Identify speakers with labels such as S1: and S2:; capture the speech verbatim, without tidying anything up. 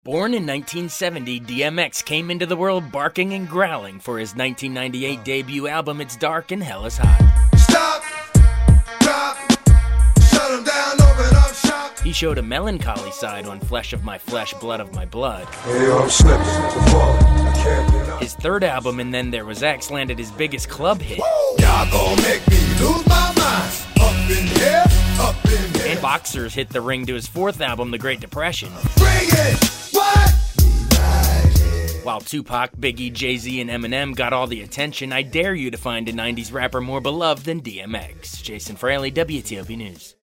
S1: Born in nineteen seventy, D M X came into the world barking and growling for his nineteen ninety-eight debut album, It's Dark and Hell is Hot.
S2: Stop, drop, shut 'em down, open up shop.
S1: He showed a melancholy side on Flesh of My Flesh, Blood of My Blood.
S2: Hey, yo, I'm slipping, I'm falling, I can't get up.
S1: His third album, And Then There Was X, landed his biggest club hit.
S2: Y'all gon' make me lose my mind. Up in here, up in here.
S1: And Boxers hit the ring to his fourth album, The Great Depression.
S2: Bring it, what?
S1: While Tupac, Biggie, Jay-Z, and Eminem got all the attention, I dare you to find a nineties rapper more beloved than D M X. Jason Fraley, W T O P News.